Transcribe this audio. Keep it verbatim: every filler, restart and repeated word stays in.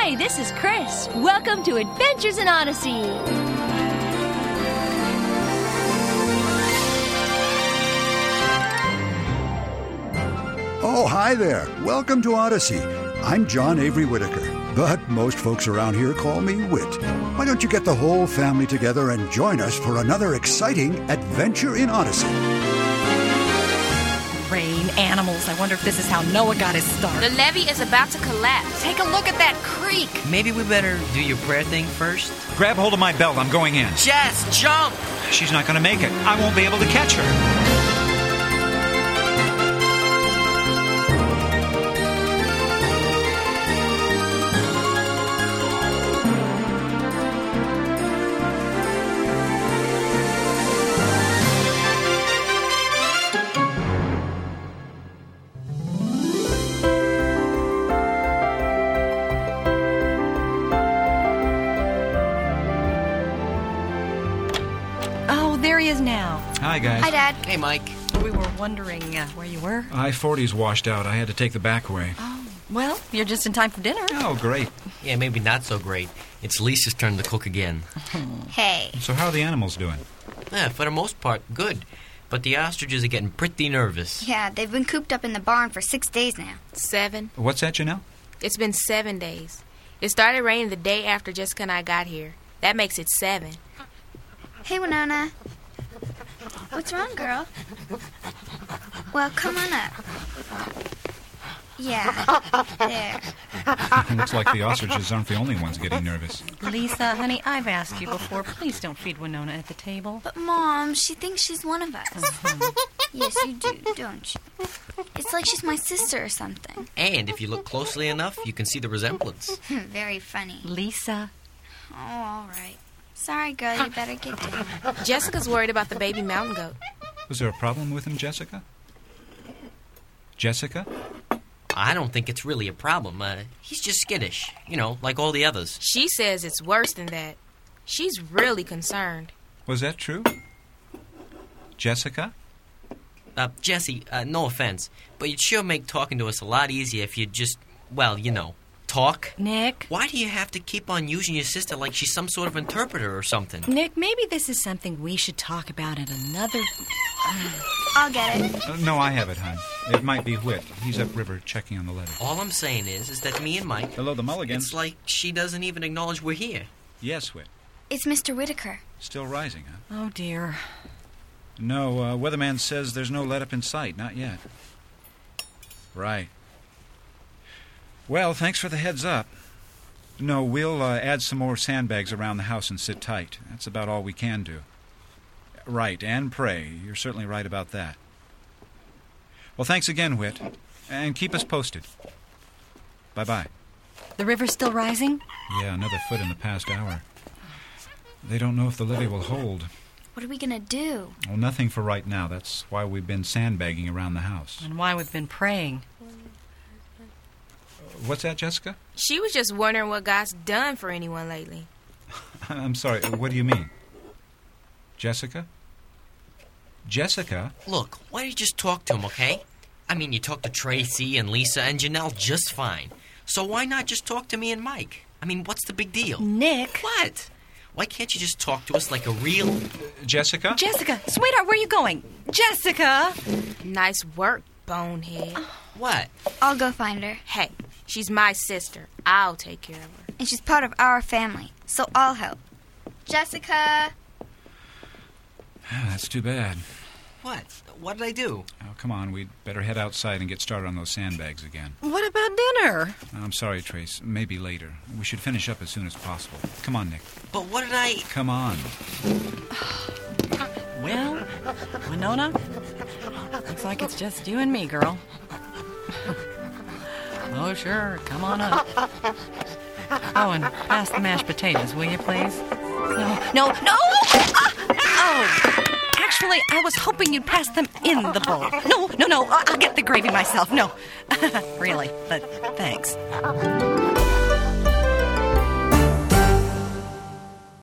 Hi, this is Chris. Welcome to Adventures in Odyssey. Oh, hi there. Welcome to Odyssey. I'm John Avery Whitaker, but most folks around here call me Whit. Why don't you get the whole family together and join us for another exciting adventure in Odyssey? Rain, animals. I wonder if this is how Noah got his start. The levee is about to collapse. Take a look at that creek. Maybe we better do your prayer thing first? Grab hold of my belt. I'm going in. Jess, jump! She's not going to make it. I won't be able to catch her. There he is now. Hi, guys. Hi, Dad. Hey, Mike. We were wondering uh, where you were. I forty's washed out. I had to take the back way. Oh, well, you're just in time for dinner. Oh, great. Yeah, maybe not so great. It's Lisa's turn to cook again. Hey. So how are the animals doing? Yeah, for the most part, good. But the ostriches are getting pretty nervous. Yeah, they've been cooped up in the barn for six days now. Seven. What's that, Janelle? It's been seven days. It started raining the day after Jessica and I got here. That makes it seven. Hey, Winona. What's wrong, girl? Well, come on up. Yeah, there. Looks like the ostriches aren't the only ones getting nervous. Lisa, honey, I've asked you before. Please don't feed Winona at the table. But, Mom, she thinks she's one of us. Mm-hmm. Yes, you do, don't you? It's like she's my sister or something. And if you look closely enough, you can see the resemblance. Very funny. Lisa. Oh, all right. Sorry, girl, you better get down. Jessica's worried about the baby mountain goat. Was there a problem with him, Jessica? Jessica? I don't think it's really a problem. Uh, he's just skittish, you know, like all the others. She says it's worse than that. She's really concerned. Was that true? Jessica? Uh, Jessie, uh, no offense, but you'd sure make talking to us a lot easier if you'd just, well, you know, talk. Nick? Why do you have to keep on using your sister like she's some sort of interpreter or something? Nick, maybe this is something we should talk about at another... I'll get it. Uh, no, I have it, hon. It might be Whit. He's upriver checking on the letter. All I'm saying is, is that me and Mike... Hello, the Mulligans. It's like she doesn't even acknowledge we're here. Yes, Whit. It's Mister Whitaker. Still rising, huh? Oh, dear. No, uh, weatherman says there's no let-up in sight. Not yet. Right. Well, thanks for the heads up. No, we'll uh, add some more sandbags around the house and sit tight. That's about all we can do. Right, and pray. You're certainly right about that. Well, thanks again, Whit. And keep us posted. Bye-bye. The river's still rising? Yeah, another foot in the past hour. They don't know if the levee will hold. What are we going to do? Well, nothing for right now. That's why we've been sandbagging around the house. And why we've been praying. What's that, Jessica? She was just wondering what God's done for anyone lately. I'm sorry, what do you mean? Jessica? Jessica? Look, why don't you just talk to him, okay? I mean, you talk to Tracy and Lisa and Janelle just fine. So why not just talk to me and Mike? I mean, what's the big deal? Nick. What? Why can't you just talk to us like a real... Uh, Jessica? Jessica, sweetheart, where are you going? Jessica! Nice work, bonehead. What? I'll go find her. Hey, she's my sister. I'll take care of her. And she's part of our family, so I'll help. Jessica! That's too bad. What? What did I do? Oh, come on, we'd better head outside and get started on those sandbags again. What about dinner? I'm sorry, Trace. Maybe later. We should finish up as soon as possible. Come on, Nick. But what did I... Come on. Well, Winona, looks like it's just you and me, girl. Oh, sure. Come on up. Oh, and pass the mashed potatoes, will you, please? No, no, no! Ah! Oh! Actually, I was hoping you'd pass them in the bowl. No, no, no. I'll get the gravy myself. No. Really, but thanks.